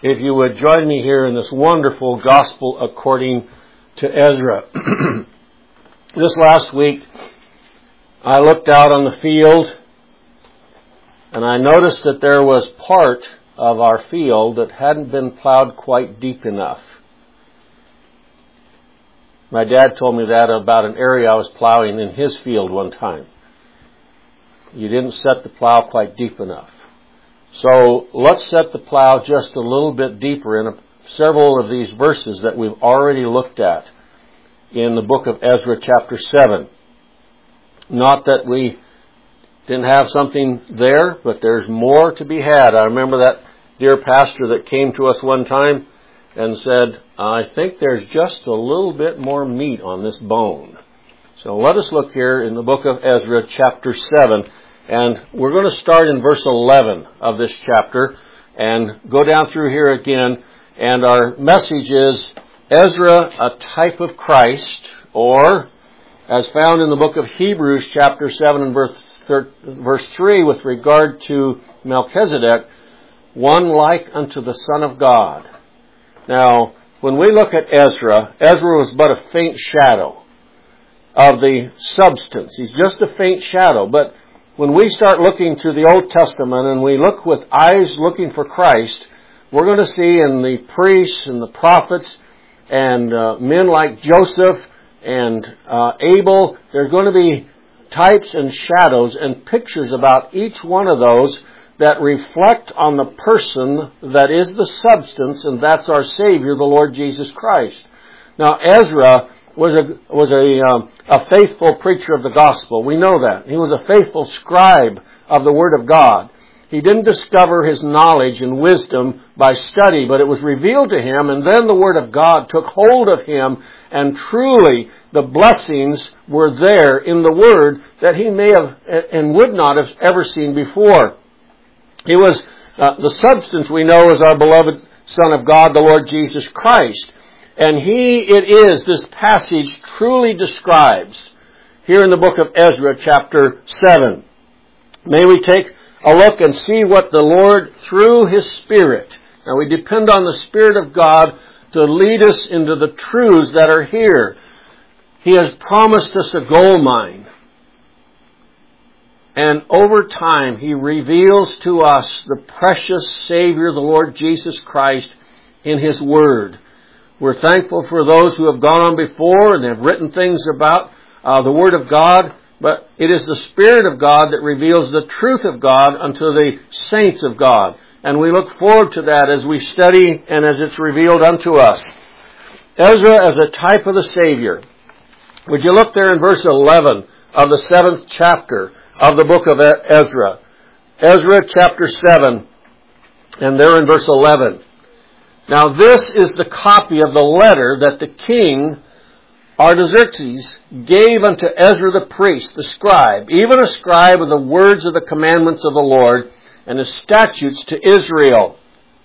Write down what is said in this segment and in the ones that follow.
if you would join me here in this wonderful gospel according to Ezra. This last week, I looked out on the field and I noticed that there was part of our field that hadn't been plowed quite deep enough. My dad told me that about an area I was plowing in his field one time. You didn't set the plow quite deep enough. So let's set the plow just a little bit deeper in several of these verses that we've already looked at in the book of Ezra chapter 7. Not that we didn't have something there, but there's more to be had. I remember that dear pastor that came to us one time and said, I think there's just a little bit more meat on this bone. So let us look here in the book of Ezra chapter 7. And we're going to start in verse 11 of this chapter and go down through here again. And our message is Ezra, a type of Christ, or as found in the book of Hebrews chapter 7 and verse 3 with regard to Melchizedek, one like unto the Son of God. Now, when we look at Ezra, Ezra was but a faint shadow of the substance. He's just a faint shadow, but when we start looking to the Old Testament and we look with eyes looking for Christ, we're going to see in the priests and the prophets and men like Joseph and Abel, there's going to be types and shadows and pictures about each one of those that reflect on the person that is the substance, and that's our Savior, the Lord Jesus Christ. Now, Ezra was a faithful preacher of the gospel. We know that. He was a faithful scribe of the Word of God. He didn't discover his knowledge and wisdom by study, but it was revealed to him, and then the Word of God took hold of him, and truly the blessings were there in the Word that he may have and would not have ever seen before. He was the substance we know is our beloved Son of God, the Lord Jesus Christ. And this passage truly describes here in the book of Ezra chapter 7. May we take a look and see what the Lord, through His Spirit, now we depend on the Spirit of God to lead us into the truths that are here. He has promised us a gold mine. And over time, He reveals to us the precious Savior, the Lord Jesus Christ, in His Word. We're thankful for those who have gone on before and have written things about the Word of God, but it is the Spirit of God that reveals the truth of God unto the saints of God. And we look forward to that as we study and as it's revealed unto us. Ezra as a type of the Savior. Would you look there in verse 11 of the 7th chapter of the book of Ezra. Ezra chapter 7, and there in verse 11. Now this is the copy of the letter that the king Artaxerxes gave unto Ezra the priest, the scribe, even a scribe of the words of the commandments of the Lord and the statutes to Israel.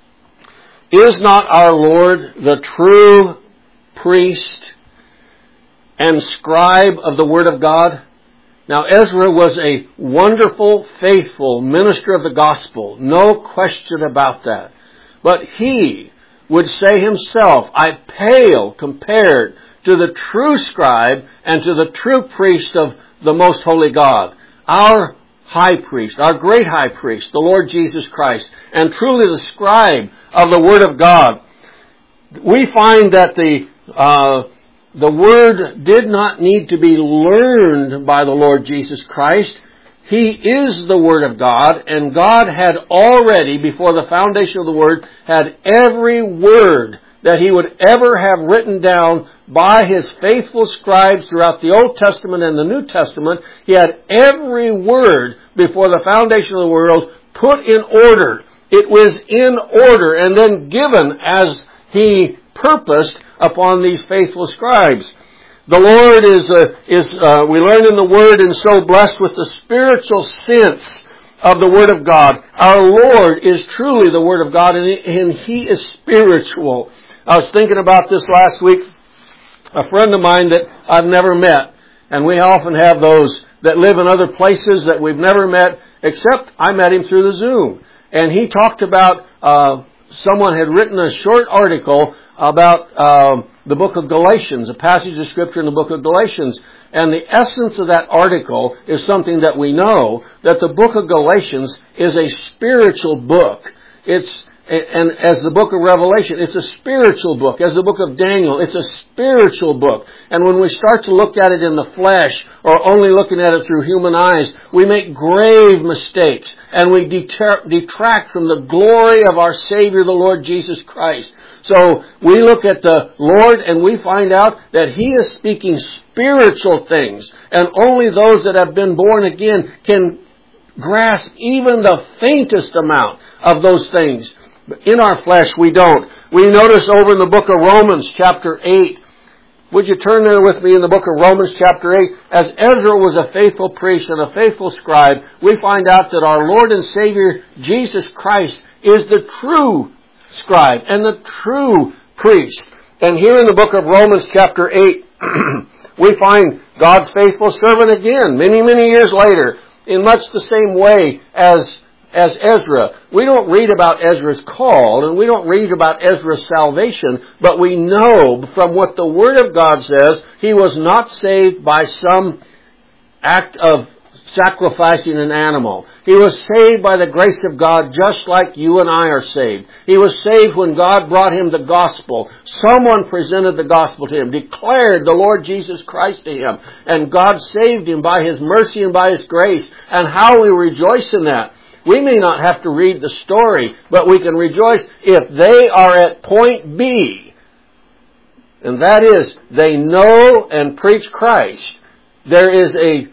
Is not our Lord the true priest and scribe of the word of God? Now Ezra was a wonderful, faithful minister of the gospel. No question about that. But he would say himself, I pale compared to the true scribe and to the true priest of the most holy God. Our high priest, our great high priest, the Lord Jesus Christ, and truly the scribe of the Word of God. We find that the Word did not need to be learned by the Lord Jesus Christ. He is the Word of God, and God had already, before the foundation of the Word, had every word that He would ever have written down by His faithful scribes throughout the Old Testament and the New Testament. He had every word before the foundation of the world put in order. It was in order and then given as He purposed upon these faithful scribes. The Lord we learn in the Word, and so blessed with the spiritual sense of the Word of God. Our Lord is truly the Word of God, and He is spiritual. I was thinking about this last week. A friend of mine that I've never met, and we often have those that live in other places that we've never met, except I met him through the Zoom. And he talked about someone had written a short article about the book of Galatians, a passage of Scripture in the book of Galatians. And the essence of that article is something that we know, that the book of Galatians is a spiritual book. And as the book of Revelation, it's a spiritual book. As the book of Daniel, it's a spiritual book. And when we start to look at it in the flesh, or only looking at it through human eyes, we make grave mistakes, and we detract from the glory of our Savior, the Lord Jesus Christ. So we look at the Lord and we find out that He is speaking spiritual things, and only those that have been born again can grasp even the faintest amount of those things. In our flesh, we don't. We notice over in the book of Romans chapter 8, would you turn there with me in the book of Romans chapter 8? As Ezra was a faithful priest and a faithful scribe, we find out that our Lord and Savior Jesus Christ is the true scribe and the true priest. And here in the book of Romans chapter 8, we find God's faithful servant again, many, many years later, in much the same way as Ezra. We don't read about Ezra's call, and we don't read about Ezra's salvation, but we know from what the Word of God says, he was not saved by some act of sacrificing an animal. He was saved by the grace of God, just like you and I are saved. He was saved when God brought him the gospel. Someone presented the gospel to him, declared the Lord Jesus Christ to him, and God saved him by His mercy and by His grace. And how we rejoice in that. We may not have to read the story, but we can rejoice if they are at point B, and that is, they know and preach Christ. There is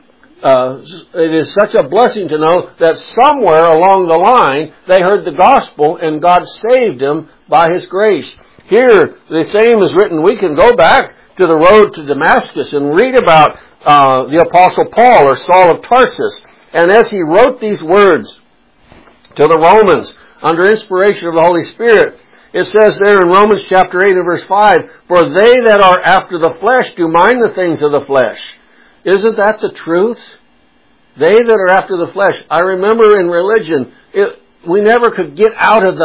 it is such a blessing to know that somewhere along the line they heard the gospel and God saved them by His grace. Here, the same is written. We can go back to the road to Damascus and read about the Apostle Paul, or Saul of Tarsus. And as he wrote these words to the Romans under inspiration of the Holy Spirit, it says there in Romans chapter 8 and verse 5, "For they that are after the flesh do mind the things of the flesh." Isn't that the truth? They that are after the flesh. I remember in religion, we never could get out of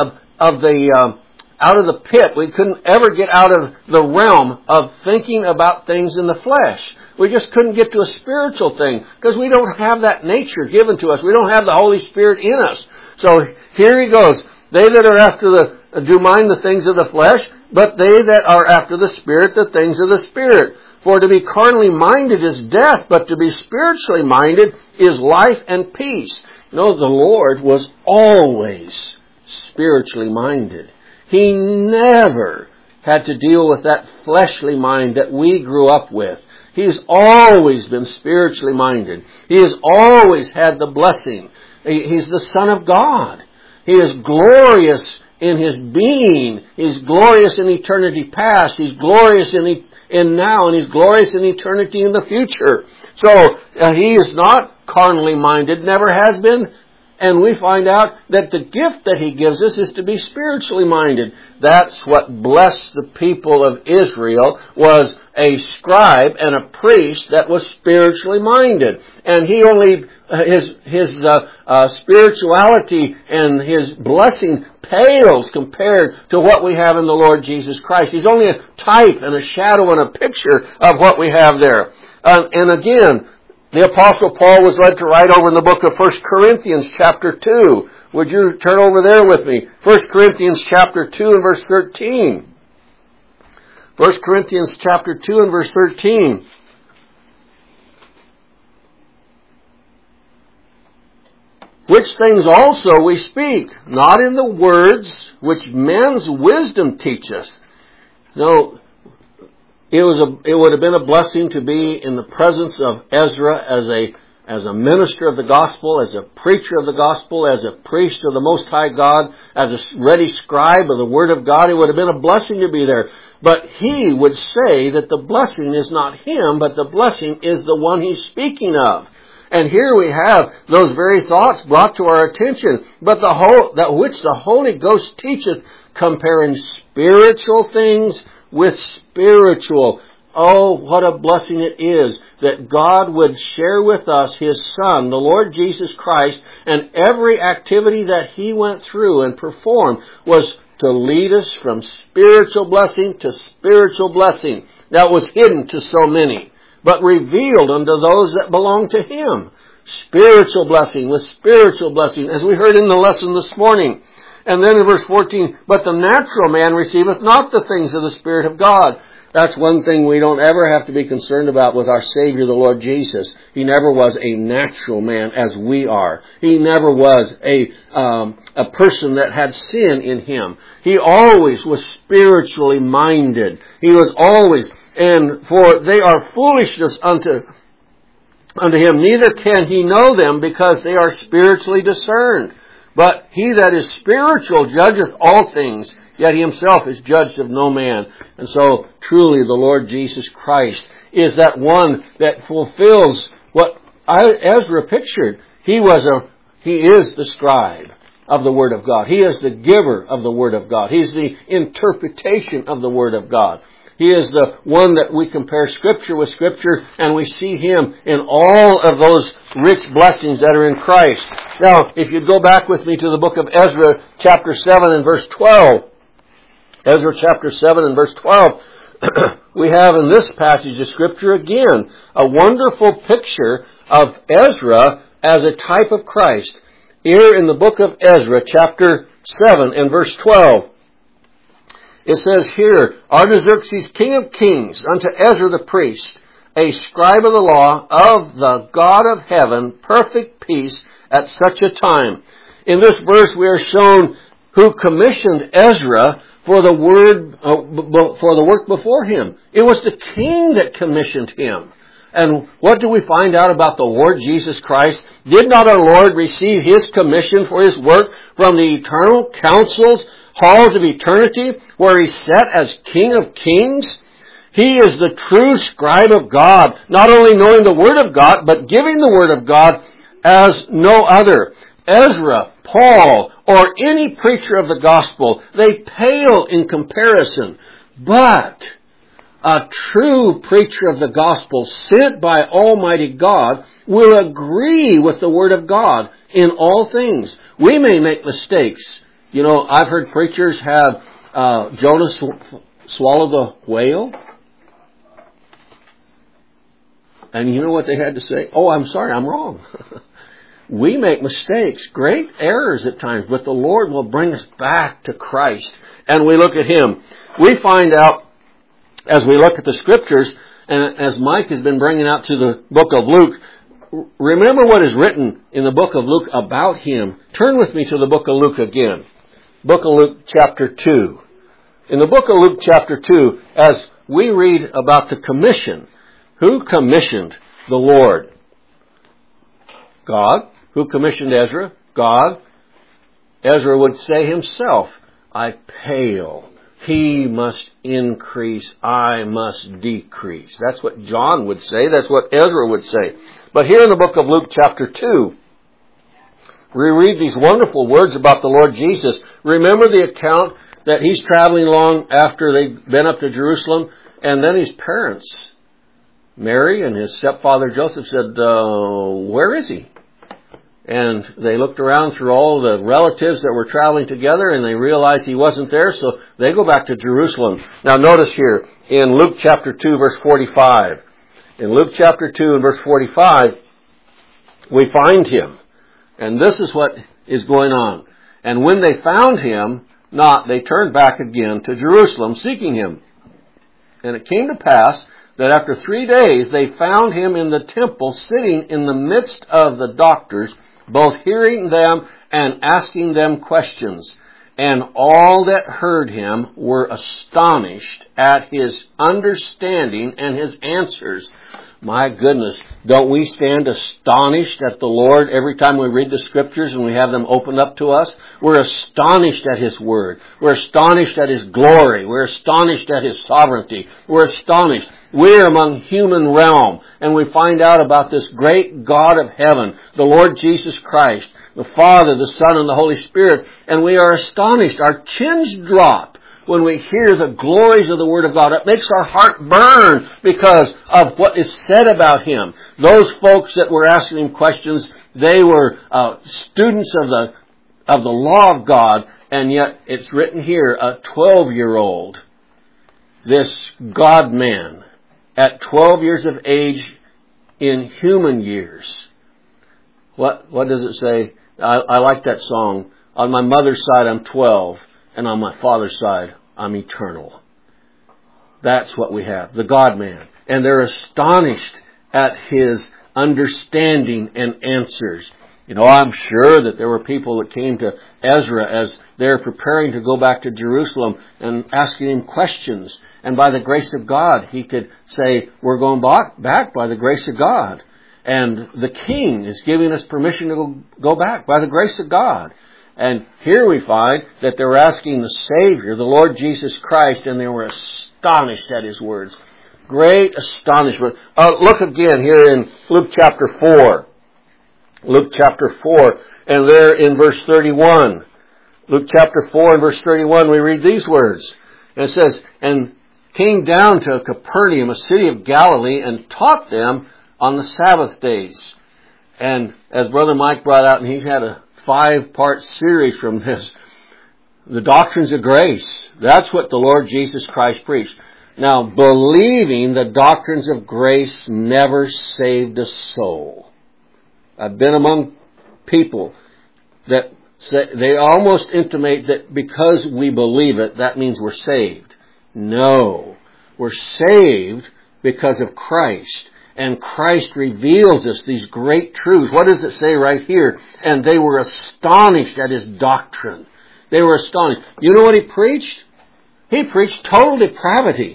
the pit. We couldn't ever get out of the realm of thinking about things in the flesh. We just couldn't get to a spiritual thing because we don't have that nature given to us. We don't have the Holy Spirit in us. So here he goes. They that are after do mind the things of the flesh, but they that are after the Spirit, the things of the Spirit. For to be carnally minded is death, but to be spiritually minded is life and peace. You know, the Lord was always spiritually minded. He never had to deal with that fleshly mind that we grew up with. He's always been spiritually minded. He has always had the blessing. He's the Son of God. He is glorious in His being. He's glorious in eternity past. He's glorious in now, and He's glorious in eternity in the future. So He is not carnally minded, never has been. And we find out that the gift that He gives us is to be spiritually minded. That's what blessed the people of Israel, was a scribe and a priest that was spiritually minded. And he only, his spirituality and his blessing pales compared to what we have in the Lord Jesus Christ. He's only a type and a shadow and a picture of what we have there. And again, the Apostle Paul was led to write over in the book of 1 Corinthians chapter 2. Would you turn over there with me? 1 Corinthians chapter 2 and verse 13. 1 Corinthians chapter 2 and verse 13. Which things also we speak, not in the words which men's wisdom teacheth. No, it would have been a blessing to be in the presence of Ezra as a minister of the gospel, as a preacher of the gospel, as a priest of the Most High God, as a ready scribe of the Word of God. It would have been a blessing to be there. But he would say that the blessing is not him, but the blessing is the one he's speaking of. And here we have those very thoughts brought to our attention. But that which the Holy Ghost teacheth, comparing spiritual things with spiritual. Oh, what a blessing it is that God would share with us His Son, the Lord Jesus Christ, and every activity that He went through and performed was to lead us from spiritual blessing to spiritual blessing that was hidden to so many, but revealed unto those that belong to Him. Spiritual blessing with spiritual blessing, as we heard in the lesson this morning. And then in verse 14, but the natural man receiveth not the things of the Spirit of God. That's one thing we don't ever have to be concerned about with our Savior, the Lord Jesus. He never was a natural man as we are. He never was a person that had sin in him. He always was spiritually minded. He was always, and for they are foolishness unto him, neither can he know them, because they are spiritually discerned. But he that is spiritual judgeth all things, yet he himself is judged of no man. And so, truly, the Lord Jesus Christ is that one that fulfills what Ezra pictured. He is the scribe of the Word of God. He is the giver of the Word of God. He is the interpretation of the Word of God. He is the one that we compare Scripture with Scripture, and we see Him in all of those rich blessings that are in Christ. Now, if you'd go back with me to the book of Ezra, chapter 7 and verse 12. Ezra chapter 7 and verse 12, we have in this passage of Scripture again a wonderful picture of Ezra as a type of Christ. Here in the book of Ezra, chapter 7 and verse 12, it says here, Artaxerxes, king of kings, unto Ezra the priest, a scribe of the law of the God of heaven, perfect peace at such a time. In this verse we are shown who commissioned Ezra for the work before him. It was the king that commissioned him. And what do we find out about the Lord Jesus Christ? Did not our Lord receive His commission for His work from the eternal councils, halls of eternity, where He sat as King of kings? He is the true scribe of God, not only knowing the Word of God, but giving the Word of God as no other. Ezra, Paul, or any preacher of the gospel, they pale in comparison. But a true preacher of the gospel sent by Almighty God will agree with the Word of God in all things. We may make mistakes. You know, I've heard preachers have Jonah swallow the whale. And you know what they had to say? Oh, I'm sorry, I'm wrong. We make mistakes, great errors at times, but the Lord will bring us back to Christ. And we look at Him. We find out, as we look at the Scriptures, and as Mike has been bringing out to the book of Luke, remember what is written in the book of Luke about Him. Turn with me to the book of Luke again. Book of Luke chapter 2. In the book of Luke chapter 2, as we read about the commission, who commissioned the Lord? God. Who commissioned Ezra? God. Ezra would say himself, I pale. He must increase. I must decrease. That's what John would say. That's what Ezra would say. But here in the book of Luke chapter 2, we read these wonderful words about the Lord Jesus. Remember the account that He's traveling along after they've been up to Jerusalem, and then His parents, Mary and His stepfather Joseph, said, where is He? And they looked around through all the relatives that were traveling together, and they realized He wasn't there, so they go back to Jerusalem. Now notice here, in Luke chapter 2, verse 45. In Luke chapter 2 and verse 45, we find Him. And this is what is going on. And when they found Him not, they turned back again to Jerusalem, seeking Him. And it came to pass that after 3 days they found Him in the temple, sitting in the midst of the doctors, both hearing them and asking them questions. And all that heard Him were astonished at His understanding and His answers. My goodness, don't we stand astonished at the Lord every time we read the Scriptures and we have them opened up to us? We're astonished at His Word. We're astonished at His glory. We're astonished at His sovereignty. We're astonished. We're among human realm, and we find out about this great God of heaven, the Lord Jesus Christ, the Father, the Son, and the Holy Spirit, and we are astonished. Our chins drop when we hear the glories of the Word of God. It makes our heart burn because of what is said about Him. Those folks that were asking Him questions, they were students of the law of God, And yet it's written here, a 12-year-old, this God-man, at 12 years of age in human years. What does it say? I like that song. On my mother's side, I'm 12, and on my father's side, I'm eternal. That's what we have, the God-man. And they're astonished at his understanding and answers. You know, I'm sure that there were people that came to Ezra as they're preparing to go back to Jerusalem and asking him questions. And by the grace of God, he could say, we're going back by the grace of God. And the king is giving us permission to go back by the grace of God. And here we find that they're asking the Savior, the Lord Jesus Christ, and they were astonished at his words. Great astonishment. Look again here in Luke chapter 4. Luke chapter 4, and there in verse 31. Luke chapter 4 and verse 31, we read these words. And it says, and came down to Capernaum, a city of Galilee, and taught them on the Sabbath days. And as Brother Mike brought out, and he had a 5-part series from this, the doctrines of grace. That's what the Lord Jesus Christ preached. Now, believing the doctrines of grace never saved a soul. I've been among people that say, they almost intimate that because we believe it, that means we're saved. No. We're saved because of Christ. And Christ reveals us these great truths. What does it say right here? And they were astonished at his doctrine. They were astonished. You know what he preached? He preached total depravity.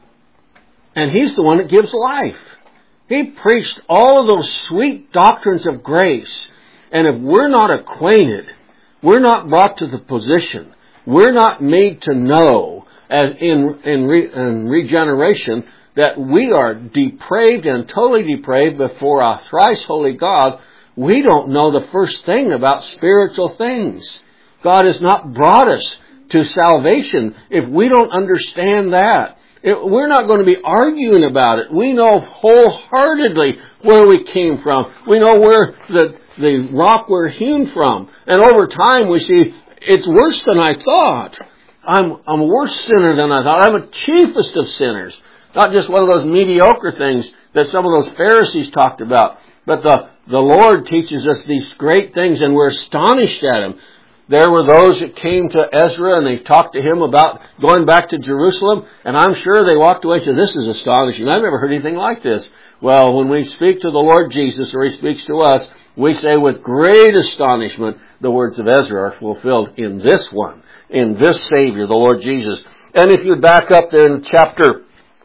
And he's the one that gives life. He preached all of those sweet doctrines of grace. And if we're not acquainted, we're not brought to the position, we're not made to know, as in regeneration, that we are depraved and totally depraved before a thrice holy God, we don't know the first thing about spiritual things. God has not brought us to salvation if we don't understand that. We're not going to be arguing about it. We know wholeheartedly where we came from. We know where the rock we're hewn from. And over time we see it's worse than I thought. I'm a worse sinner than I thought. I'm a chiefest of sinners. Not just one of those mediocre things that some of those Pharisees talked about. But the Lord teaches us these great things, and we're astonished at Him. There were those that came to Ezra and they talked to him about going back to Jerusalem, and I'm sure they walked away and said, this is astonishing. I've never heard anything like this. Well, when we speak to the Lord Jesus, or He speaks to us, we say with great astonishment, the words of Ezra are fulfilled in this one, in this Savior, the Lord Jesus. And if you back up there in chapter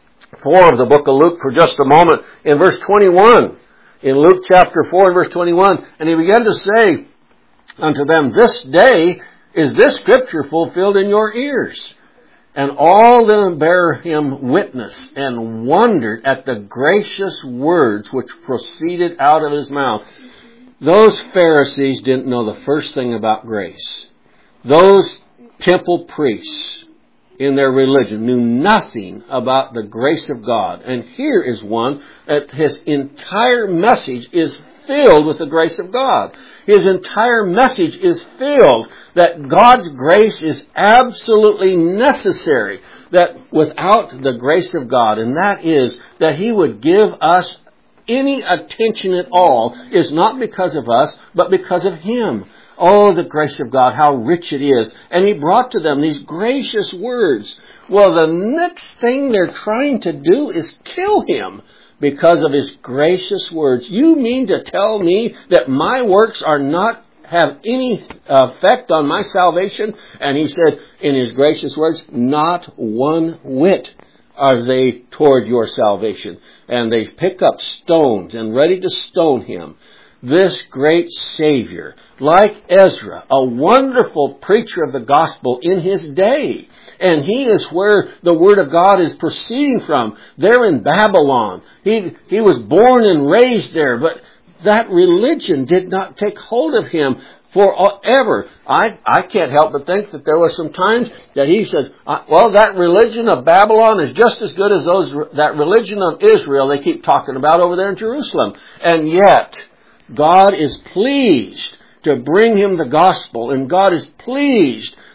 4 of the book of Luke for just a moment, in verse 21, in Luke chapter 4 and verse 21, and he began to say unto them, this day is this scripture fulfilled in your ears. And all them bare him witness and wondered at the gracious words which proceeded out of his mouth. Those Pharisees didn't know the first thing about grace. Those temple priests in their religion knew nothing about the grace of God. And here is one that his entire message is filled with the grace of God. His entire message is filled that God's grace is absolutely necessary. That without the grace of God, and that is that He would give us any attention at all, is not because of us, but because of Him. Oh, the grace of God, how rich it is. And He brought to them these gracious words. Well, the next thing they're trying to do is kill Him because of His gracious words. You mean to tell me that my works are not have any effect on my salvation? And He said in His gracious words, not one whit are they toward your salvation. And they pick up stones and ready to stone Him. This great Savior, like Ezra, a wonderful preacher of the gospel in his day. And he is where the Word of God is proceeding from. There in Babylon. He was born and raised there, but that religion did not take hold of him forever. I can't help but think that there were some times that he said, well, that religion of Babylon is just as good as that religion of Israel they keep talking about over there in Jerusalem. And yet, God is pleased to bring him the gospel, and God is pleased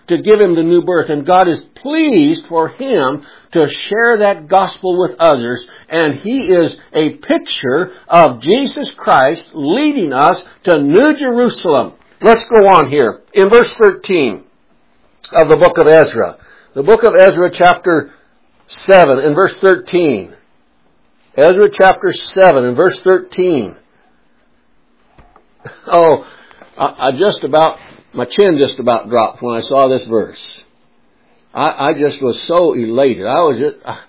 to give him the new birth. And God is pleased for him to share that gospel with others. And he is a picture of Jesus Christ leading us to New Jerusalem. Let's go on here. In verse 13 of the book of Ezra. The book of Ezra chapter 7 and verse 13. Ezra chapter 7 and verse 13. Oh, my chin just about dropped when I saw this verse. I just was so elated. I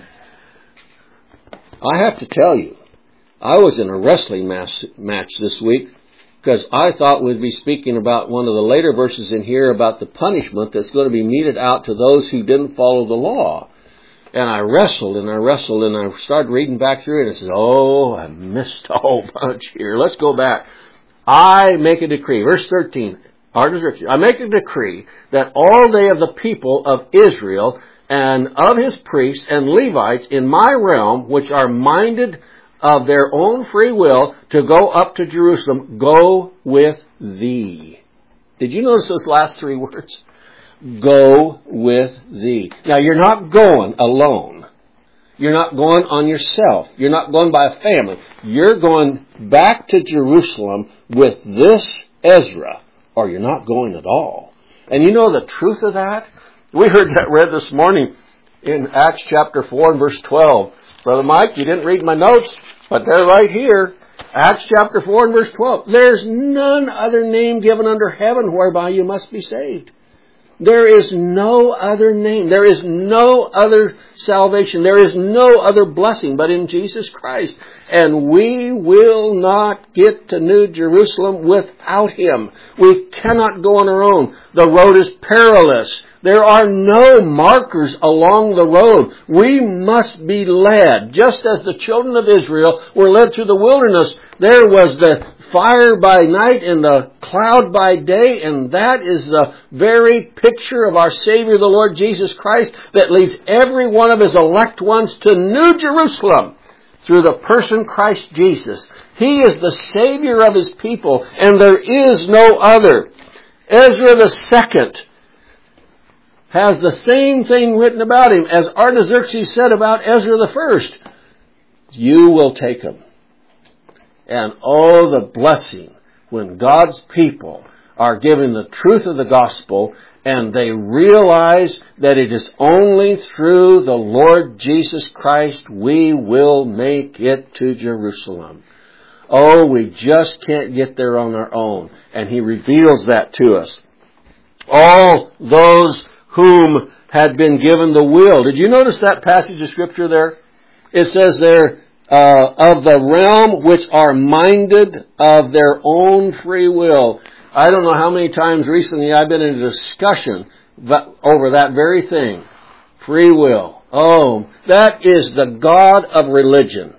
have to tell you, I was in a wrestling match this week because I thought we'd be speaking about one of the later verses in here about the punishment that's going to be meted out to those who didn't follow the law. And I wrestled and I started reading back through it and I said, oh, I missed a whole bunch here. Let's go back. I make a decree, verse 13, I make a decree that all they of the people of Israel and of his priests and Levites in my realm, which are minded of their own free will to go up to Jerusalem, go with thee. Did you notice those last three words? Go with thee. Now you're not going alone. You're not going on yourself. You're not going by a family. You're going back to Jerusalem with this Ezra, or you're not going at all. And you know the truth of that? We heard that read this morning in Acts chapter 4 and verse 12. Brother Mike, you didn't read my notes, but they're right here. Acts chapter 4 and verse 12. There's none other name given under heaven whereby you must be saved. There is no other name. There is no other salvation. There is no other blessing but in Jesus Christ. And we will not get to New Jerusalem without Him. We cannot go on our own. The road is perilous. There are no markers along the road. We must be led. Just as the children of Israel were led through the wilderness, there was the fire by night and the cloud by day, and that is the very picture of our Savior, the Lord Jesus Christ, that leads every one of His elect ones to New Jerusalem through the person Christ Jesus. He is the Savior of His people, and there is no other. Ezra the second has the same thing written about him as Artaxerxes said about Ezra the first. You will take him. And oh, the blessing when God's people are given the truth of the gospel and they realize that it is only through the Lord Jesus Christ we will make it to Jerusalem. Oh, we just can't get there on our own. And He reveals that to us. All those whom had been given the will. Did you notice that passage of Scripture there? It says there, of the realm which are minded of their own free will. I don't know how many times recently I've been in a discussion over that very thing. Free will. Oh, that is the God of religion.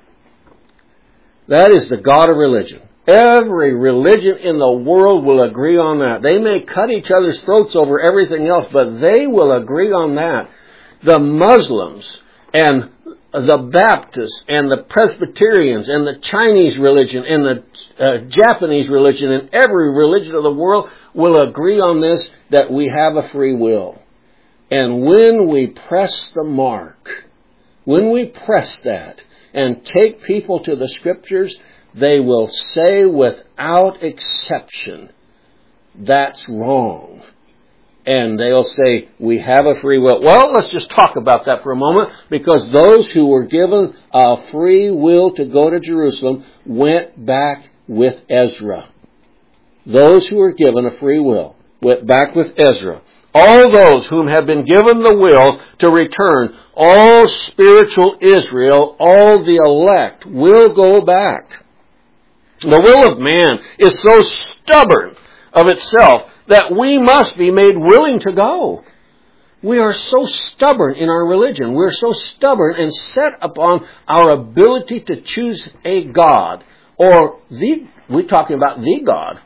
That is the God of religion. Every religion in the world will agree on that. They may cut each other's throats over everything else, but they will agree on that. The Muslims and the Baptists and the Presbyterians and the Chinese religion and the Japanese religion and every religion of the world will agree on this, that we have a free will. And when we press the mark, when we press that and take people to the Scriptures, they will say without exception, that's wrong. And they'll say, we have a free will. Well, let's just talk about that for a moment, because those who were given a free will to go to Jerusalem went back with Ezra. Those who were given a free will went back with Ezra. All those whom have been given the will to return, all spiritual Israel, all the elect, will go back. The will of man is so stubborn of itself that we must be made willing to go. We are so stubborn in our religion. We're so stubborn and set upon our ability to choose a God. Or we're talking about the God.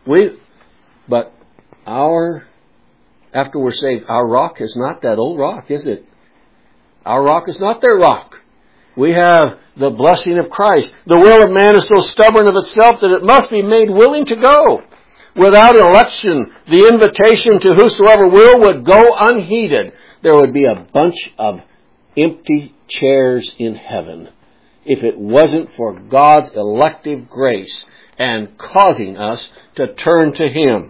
But after we're saved, our rock is not that old rock, is it? Our rock is not their rock. We have the blessing of Christ. The will of man is so stubborn of itself that it must be made willing to go. without election, the invitation to whosoever will would go unheeded. There would be a bunch of empty chairs in heaven if it wasn't for God's elective grace and causing us to turn to Him.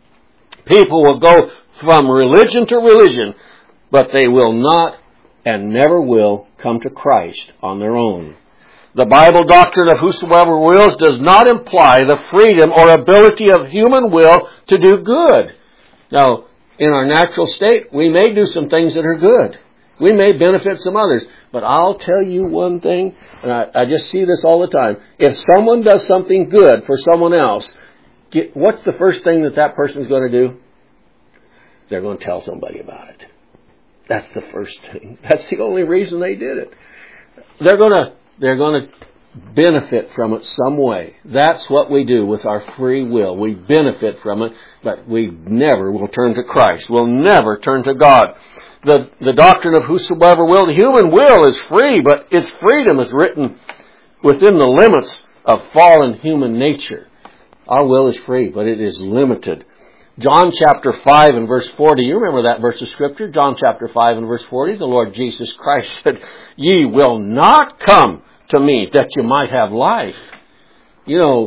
People will go from religion to religion, but they will not and never will come to Christ on their own. The Bible doctrine of whosoever wills does not imply the freedom or ability of human will to do good. Now, in our natural state, we may do some things that are good. We may benefit some others. But I'll tell you one thing, and I just see this all the time. If someone does something good for someone else, what's the first thing that person's going to do? They're going to tell somebody about it. That's the first thing. That's the only reason they did it. They're going to benefit from it some way. That's what we do with our free will. We benefit from it, but we never will turn to Christ. We'll never turn to God. The doctrine of whosoever will, the human will is free, but its freedom is written within the limits of fallen human nature. Our will is free, but it is limited. John chapter 5 and verse 40, you remember that verse of Scripture? John chapter 5 and verse 40, the Lord Jesus Christ said, "Ye will not come to me that you might have life." You know,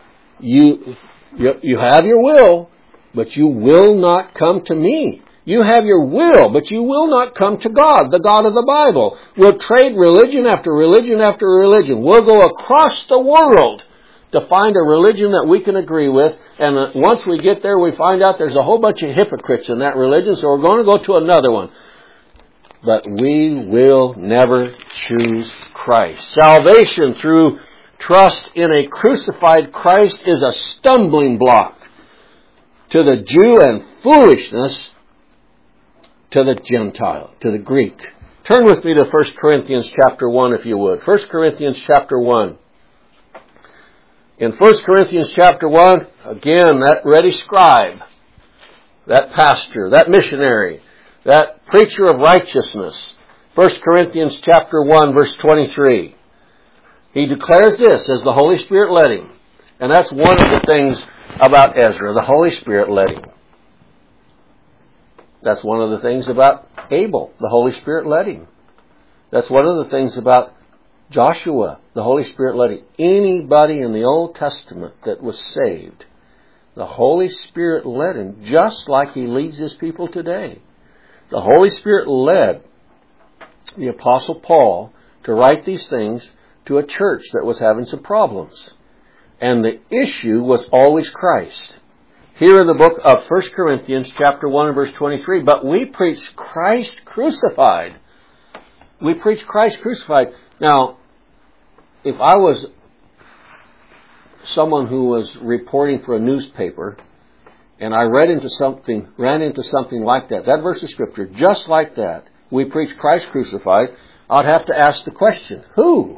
you have your will, but you will not come to me. You have your will, but you will not come to God, the God of the Bible. We'll trade religion after religion after religion. We'll go across the world to find a religion that we can agree with. And once we get there, we find out there's a whole bunch of hypocrites in that religion, so we're going to go to another one. But we will never choose Christ. Salvation through trust in a crucified Christ is a stumbling block to the Jew and foolishness to the Gentile, to the Greek. Turn with me to 1 Corinthians chapter 1, if you would. 1 Corinthians chapter 1. In 1 Corinthians chapter 1, again, that ready scribe, that pastor, that missionary, that preacher of righteousness. 1 Corinthians chapter 1, verse 23. He declares this as the Holy Spirit led him. And that's one of the things about Ezra. The Holy Spirit led him. That's one of the things about Abel. The Holy Spirit led him. That's one of the things about Joshua. The Holy Spirit led him. Anybody in the Old Testament that was saved, the Holy Spirit led him, just like He leads His people today. The Holy Spirit led the Apostle Paul to write these things to a church that was having some problems. And the issue was always Christ. Here in the book of 1 Corinthians chapter 1 and verse 23, but we preach Christ crucified. We preach Christ crucified. Now, if I was someone who was reporting for a newspaper and I ran into something like that verse of Scripture, just like that, we preach Christ crucified, I'd have to ask the question, who?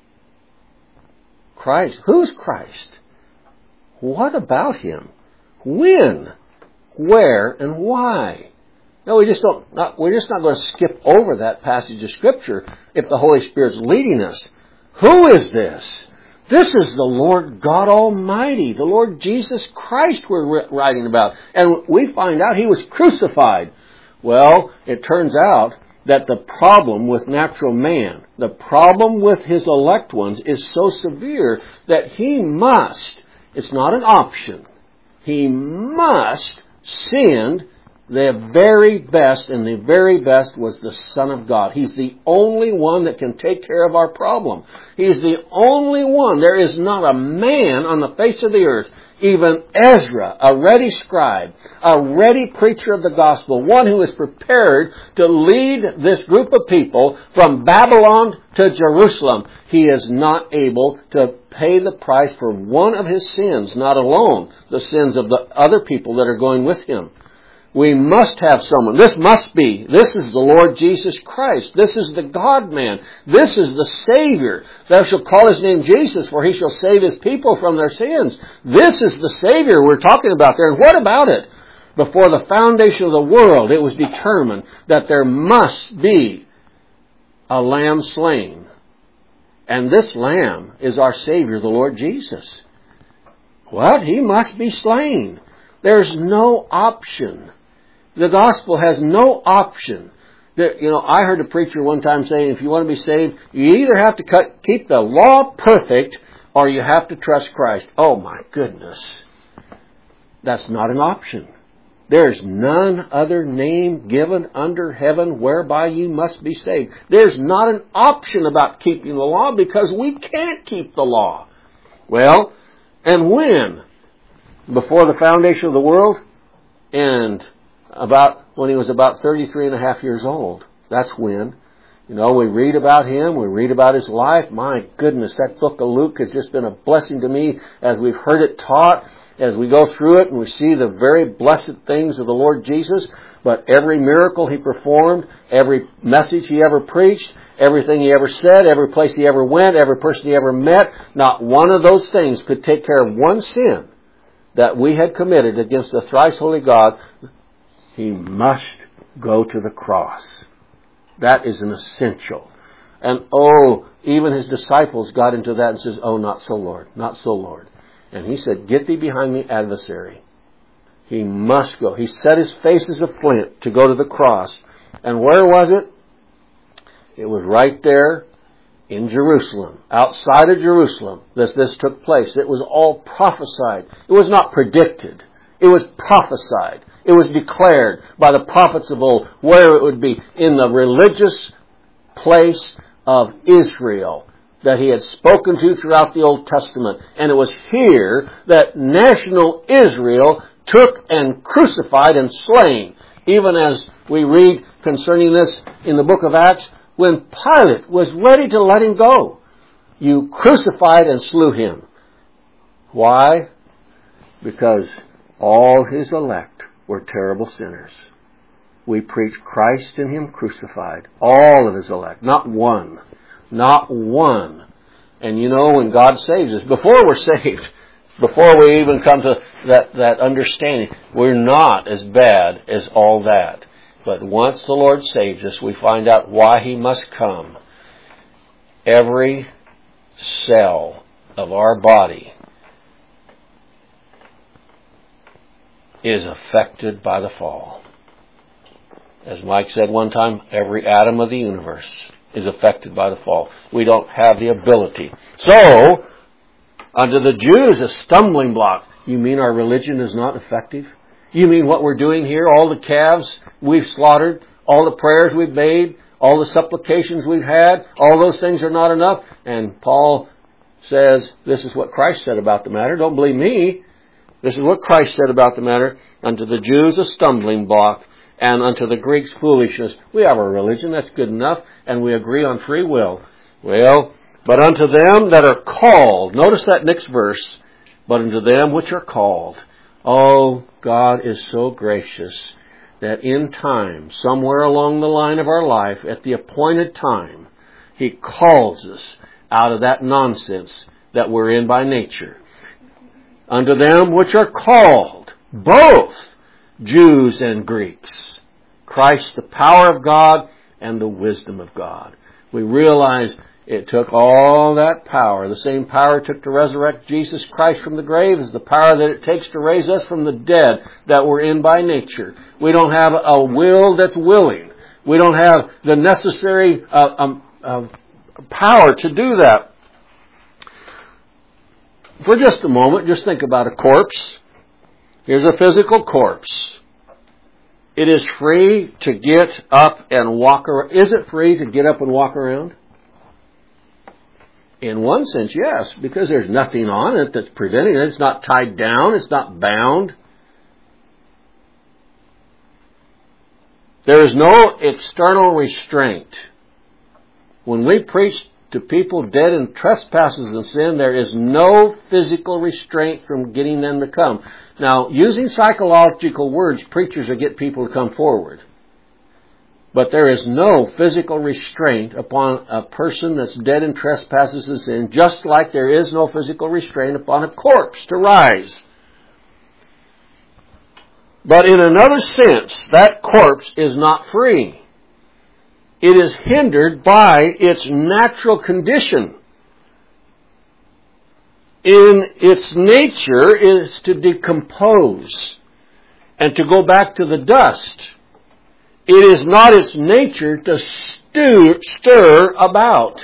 Christ. Who's Christ? What about Him? When? Where? And why? No, we're just not going to skip over that passage of Scripture if the Holy Spirit's leading us. Who is this? This is the Lord God Almighty, the Lord Jesus Christ we're writing about. And we find out He was crucified. Well, it turns out that the problem with natural man, the problem with His elect ones, is so severe that He must, it's not an option, He must send the very best, and the very best was the Son of God. He's the only one that can take care of our problem. He's the only one. There is not a man on the face of the earth, even Ezra, a ready scribe, a ready preacher of the gospel, one who is prepared to lead this group of people from Babylon to Jerusalem. He is not able to pay the price for one of his sins, not alone the sins of the other people that are going with him. We must have someone. This is the Lord Jesus Christ. This is the God-man. This is the Savior. Thou shalt call His name Jesus, for He shall save His people from their sins. This is the Savior we're talking about there. And what about it? Before the foundation of the world, it was determined that there must be a lamb slain. And this lamb is our Savior, the Lord Jesus. What? He must be slain. There's no option. The gospel has no option. I heard a preacher one time saying, if you want to be saved, you either have to keep the law perfect or you have to trust Christ. Oh my goodness. That's not an option. There's none other name given under heaven whereby you must be saved. There's not an option about keeping the law because we can't keep the law. Well, and when? Before the foundation of the world? And when he was about 33 and a half years old. That's when. We read about him. We read about his life. My goodness, that book of Luke has just been a blessing to me as we've heard it taught, as we go through it and we see the very blessed things of the Lord Jesus. But every miracle he performed, every message he ever preached, everything he ever said, every place he ever went, every person he ever met, not one of those things could take care of one sin that we had committed against the thrice holy God. He must go to the cross. That is an essential. And even his disciples got into that and says, not so, Lord, not so, Lord. And he said, get thee behind me, adversary. He must go. He set his face as a flint to go to the cross. And where was it? It was right there in Jerusalem, outside of Jerusalem, this took place. It was all prophesied. It was not predicted. It was prophesied. It was declared by the prophets of old where it would be, in the religious place of Israel that he had spoken to throughout the Old Testament. And it was here that national Israel took and crucified and slain. Even as we read concerning this in the book of Acts, when Pilate was ready to let him go, you crucified and slew him. Why? Because all his elect were terrible sinners. We preach Christ and him crucified. All of his elect. Not one. Not one. And when God saves us, before we're saved, before we even come to that understanding, we're not as bad as all that. But once the Lord saves us, we find out why he must come. Every cell of our body is affected by the fall. As Mike said one time, every atom of the universe is affected by the fall. We don't have the ability. So, unto the Jews, a stumbling block. You mean our religion is not effective? You mean what we're doing here, all the calves we've slaughtered, all the prayers we've made, all the supplications we've had, all those things are not enough? And Paul says, this is what Christ said about the matter. Don't believe me. This is what Christ said about the matter. Unto the Jews a stumbling block, and unto the Greeks foolishness. We have a religion, that's good enough, and we agree on free will. Well, but unto them that are called, notice that next verse, but unto them which are called. Oh, God is so gracious that in time, somewhere along the line of our life, at the appointed time, he calls us out of that nonsense that we're in by nature. Unto them which are called, both Jews and Greeks. Christ, the power of God and the wisdom of God. We realize it took all that power. The same power it took to resurrect Jesus Christ from the grave is the power that it takes to raise us from the dead that we're in by nature. We don't have a will that's willing. We don't have the necessary power to do that. For just a moment, just think about a corpse. Here's a physical corpse. It is free to get up and walk around. Is it free to get up and walk around? In one sense, yes, because there's nothing on it that's preventing it. It's not tied down. It's not bound. There is no external restraint. When we preach to people dead in trespasses and sin, there is no physical restraint from getting them to come. Now, using psychological words, preachers will get people to come forward. But there is no physical restraint upon a person that's dead in trespasses and sin, just like there is no physical restraint upon a corpse to rise. But in another sense, that corpse is not free. It is hindered by its natural condition. in its nature is to decompose and to go back to the dust. It is not its nature to stir about.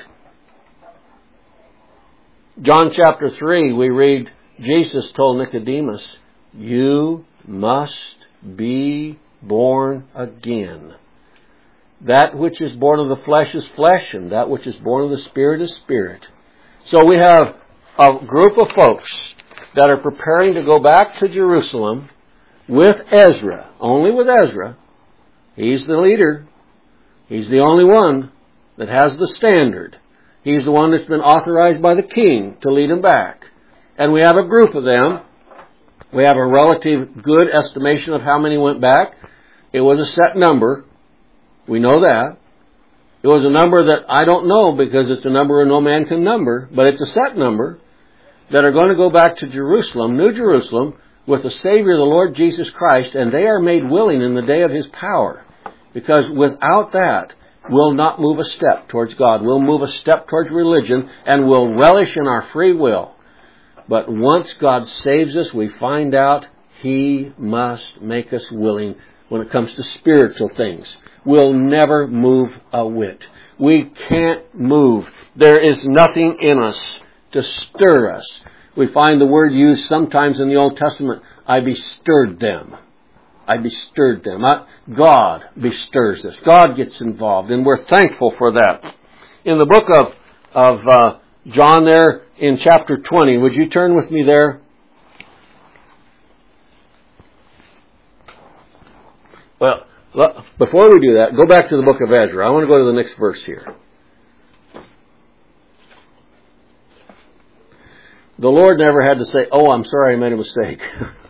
John chapter 3, we read, Jesus told Nicodemus, "You must be born again. That which is born of the flesh is flesh, and that which is born of the Spirit is spirit." So we have a group of folks that are preparing to go back to Jerusalem with Ezra, only with Ezra. He's the leader. He's the only one that has the standard. He's the one that's been authorized by the king to lead them back. And we have a group of them. We have a relative good estimation of how many went back. It was a set number. We know that. It was a number that I don't know because it's a number no man can number, but it's a set number that are going to go back to Jerusalem, New Jerusalem, with the Savior, the Lord Jesus Christ, and they are made willing in the day of His power. Because without that, we'll not move a step towards God. We'll move a step towards religion, and we'll relish in our free will. But once God saves us, we find out He must make us willing when it comes to spiritual things. We'll never move a whit. We can't move. There is nothing in us to stir us. We find the word used sometimes in the Old Testament, I bestirred them. I bestirred them. God bestirs us. God gets involved, and we're thankful for that. In the book of John there in chapter 20, would you turn with me there? Well, before we do that, go back to the book of Ezra. I want to go to the next verse here. The Lord never had to say, "Oh, I'm sorry, I made a mistake."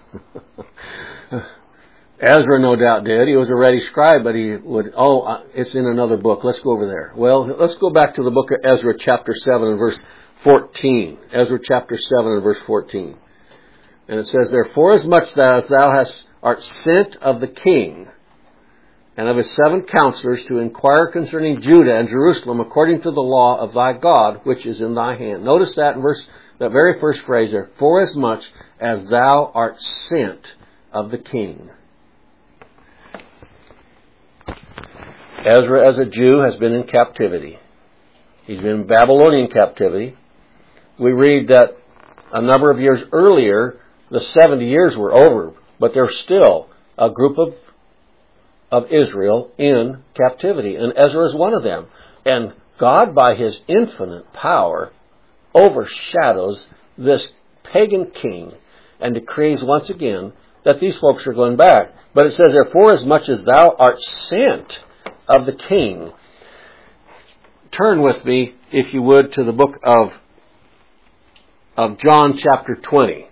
Ezra no doubt did. He was a ready scribe, but he would, it's in another book. Let's go over there. Well, let's go back to the book of Ezra chapter 7 and verse 14. Ezra chapter 7 and verse 14. And it says, "Therefore, as much as thou art sent of the king and of his 7 counselors to inquire concerning Judah and Jerusalem according to the law of thy God, which is in thy hand." Notice that in that very first phrase there, "For as much as thou art sent of the king." Ezra, as a Jew, has been in captivity. He's been in Babylonian captivity. We read that a number of years earlier, the 70 years were over, but there's still a group of Israel in captivity, and Ezra is one of them. And God, by His infinite power, overshadows this pagan king and decrees once again that these folks are going back. But it says, "Therefore, as much as thou art sent of the king." Turn with me, if you would, to the book of John chapter 20.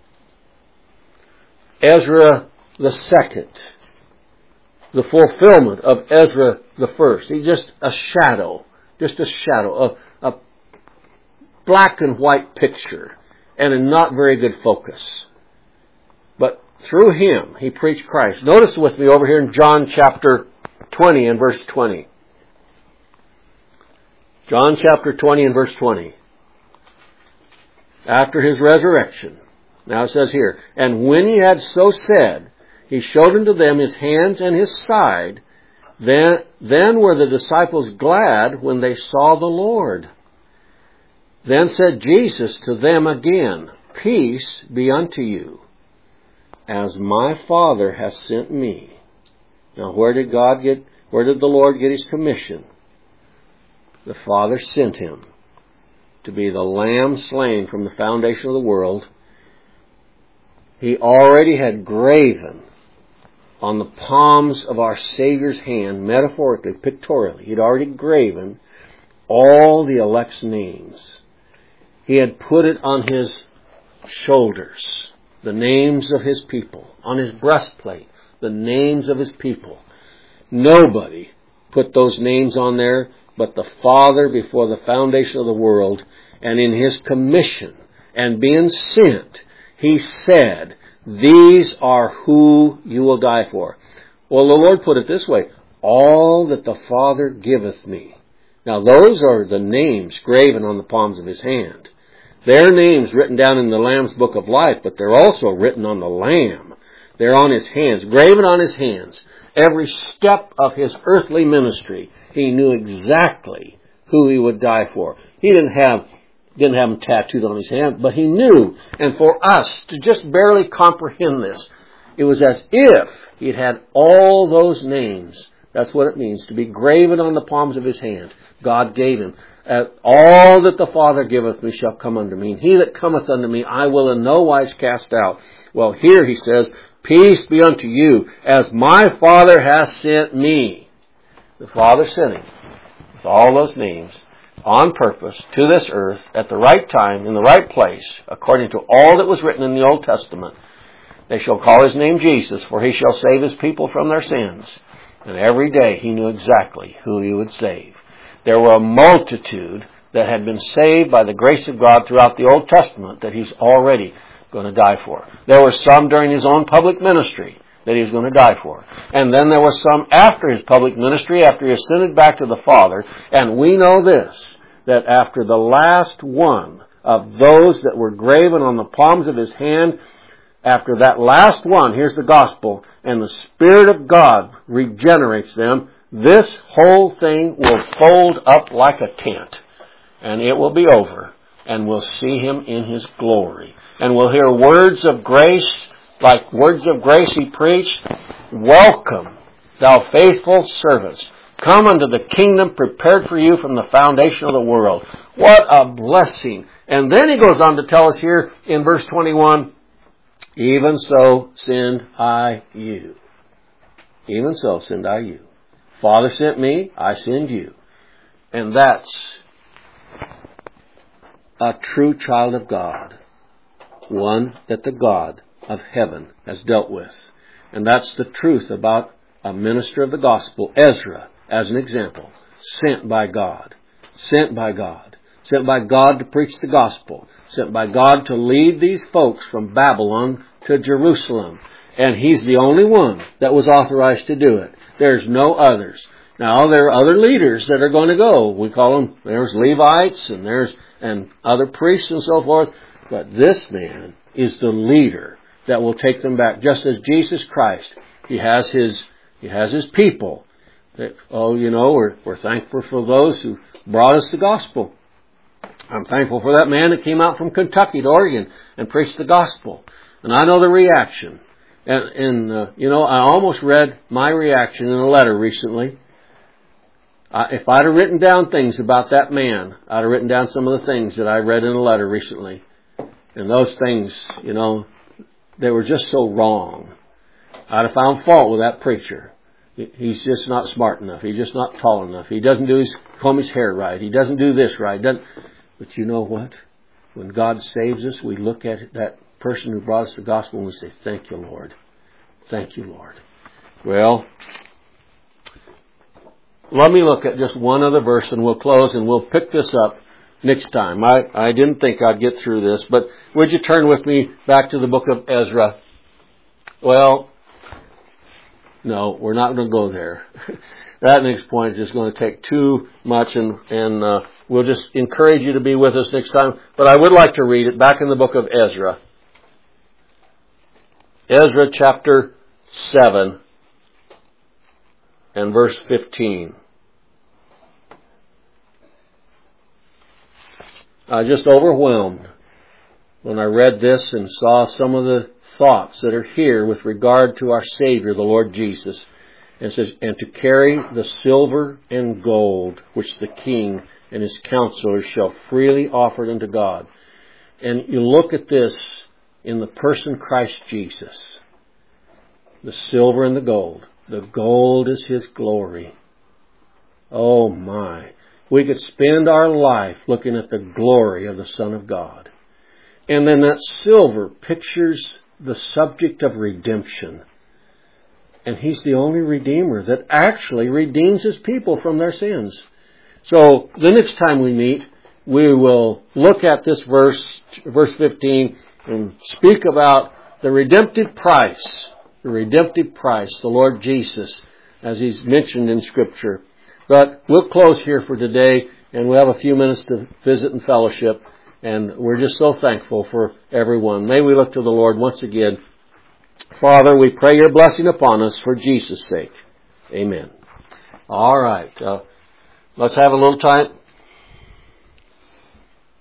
Ezra the second. The fulfillment of Ezra the first. He's just a shadow, a black and white picture, and a not very good focus. But through him, he preached Christ. Notice with me over here in John chapter 20 and verse 20. John chapter 20 and verse 20. After his resurrection. Now it says here, "And when he had so said, he showed unto them his hands and his side. Then were the disciples glad when they saw the Lord. Then said Jesus to them again, Peace be unto you, as my Father has sent me." Now where did the Lord get His commission? The Father sent Him to be the Lamb slain from the foundation of the world. He already had graven on the palms of our Savior's hand, metaphorically, pictorially, He'd already graven all the elect's names. He had put it on His shoulders, the names of His people, on His breastplate, the names of His people. Nobody put those names on there but the Father before the foundation of the world. And in His commission and being sent, He said, "These are who you will die for." Well, the Lord put it this way, "All that the Father giveth me." Now those are the names graven on the palms of His hand. Their names written down in the Lamb's Book of Life, but they're also written on the Lamb. They're on His hands, graven on His hands. Every step of His earthly ministry, He knew exactly who He would die for. He didn't have them tattooed on His hand, but He knew. And for us to just barely comprehend this, it was as if He had all those names. That's what it means, to be graven on the palms of His hand. God gave Him. All that the Father giveth me shall come unto me. And he that cometh unto me I will in no wise cast out. Well, here He says, peace be unto you, as my Father hath sent me. The Father sent Him with all those names on purpose to this earth at the right time, in the right place, according to all that was written in the Old Testament. They shall call His name Jesus, for He shall save His people from their sins. And every day He knew exactly who He would save. There were a multitude that had been saved by the grace of God throughout the Old Testament that He's already going to die for. There were some during His own public ministry that He was going to die for. And then there were some after His public ministry, after He ascended back to the Father. And we know this, that after the last one of those that were graven on the palms of His hand, after that last one, here's the gospel, and the Spirit of God regenerates them, this whole thing will fold up like a tent. And it will be over. And we'll see Him in His glory. And we'll hear words of grace, like words of grace He preached. Welcome, thou faithful servant. Come unto the kingdom prepared for you from the foundation of the world. What a blessing. And then He goes on to tell us here in verse 21, even so send I you. Even so send I you. Father sent me, I send you. And that's a true child of God. One that the God of heaven has dealt with. And that's the truth about a minister of the gospel, Ezra, as an example. Sent by God. Sent by God. Sent by God to preach the gospel. Sent by God to lead these folks from Babylon to Jerusalem. And he's the only one that was authorized to do it. There's no others. Now, there are other leaders that are going to go. We call them, there's Levites and other priests and so forth. But this man is the leader that will take them back. Just as Jesus Christ, He has His people. That, we're thankful for those who brought us the gospel. I'm thankful for that man that came out from Kentucky to Oregon and preached the gospel. And I know the reaction. And I almost read my reaction in a letter recently. If I'd have written down things about that man, I'd have written down some of the things that I read in a letter recently. And those things, they were just so wrong. I'd have found fault with that preacher. He's just not smart enough. He's just not tall enough. He doesn't comb his hair right. He doesn't do this right. But you know what? When God saves us, we look at that person who brought us the gospel and we say, thank you, Lord. Thank you, Lord. Well, let me look at just one other verse and we'll close and we'll pick this up next time. I didn't think I'd get through this, but would you turn with me back to the book of Ezra? Well, no, we're not going to go there. That next point is just going to take too much, and we'll just encourage you to be with us next time. But I would like to read it back in the book of Ezra. Ezra chapter 7 and verse 15. I was just overwhelmed when I read this and saw some of the thoughts that are here with regard to our Savior, the Lord Jesus. And it says, and to carry the silver and gold, which the king and his counselors shall freely offer unto God. And you look at this in the person Christ Jesus. The silver and the gold. The gold is His glory. Oh my. We could spend our life looking at the glory of the Son of God. And then that silver pictures the subject of redemption. And He's the only Redeemer that actually redeems His people from their sins. So the next time we meet, we will look at this verse 15, and speak about the redemptive price. The redemptive price, the Lord Jesus, as He's mentioned in Scripture. But we'll close here for today, and we'll have a few minutes to visit and fellowship. And we're just so thankful for everyone. May we look to the Lord once again. Father, we pray your blessing upon us for Jesus' sake. Amen. All right. Let's have a little time